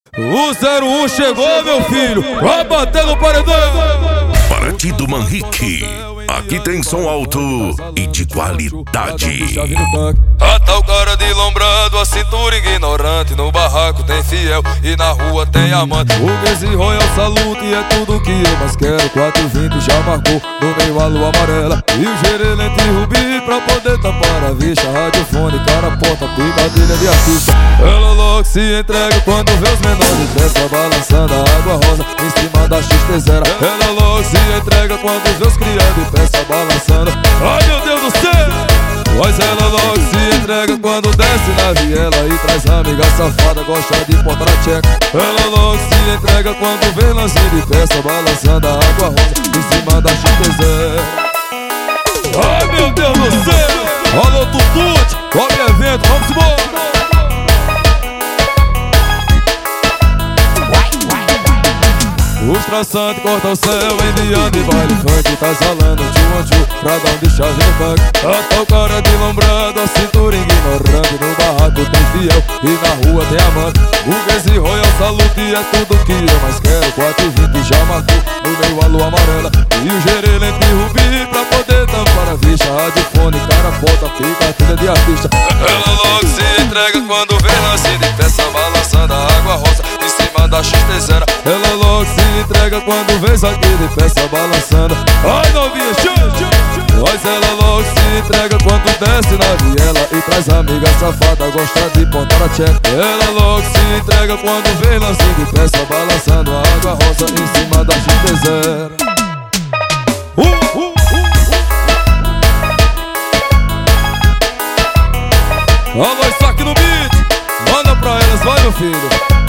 O 01 chegou, meu filho, vai bater no paredão. Partido Manrique, aqui tem som alto e de qualidade. Até o cara de lombrado, a cintura ignorante. No barraco tem fiel e na rua tem amante. O Gezi Royal Salute é tudo que eu mais quero. 420 já marcou no meio a lua amarela. E o gerelente rubi pra poder tampar a vista. Radiofone, cara, porta, picadilha de artista. Ela logo se entrega quando vê os menores dessa balançando a água rosa em cima da XT0. Ela logo se entrega quando vê os criados de peça balançando. Ai meu Deus do céu! Pois ela logo se entrega quando desce na viela e traz amiga safada, gosta de botar a tcheca. Ela logo se entrega quando vê lance de peça balançando a água rosa em cima da XT0. Ai meu Deus do céu! Alô Tutute, olha o evento, vamos embora! Os traçantes cortam o céu, indiano e baile funk. Tá exalando tchu-tchu, pra dar um de chave no funk. Até o cara de lombrado, a cintura ignorante. No barraco tem fiel e na rua tem amante. O Gezi Royal Salute é tudo que eu mais quero. 420 já marcou no meio a lua amarela. E o gerelente rubi pra poder tampar a vista. Radiofone, cara, foda, fica trilha de artista. Ela logo se entrega quando vê lance de peça balançando a água rosa em cima da XT0. Ela logo se entrega quando vê isso aqui de peça balançando. Ai novinha, Pois ela logo se entrega quando desce na viela e traz amiga safada, gosta de botar a tcheca. Ela logo se entrega quando vê lance de peça balançando a água rosa em cima da XT0. Alô, isso aqui no beat, manda pra elas, vai meu filho.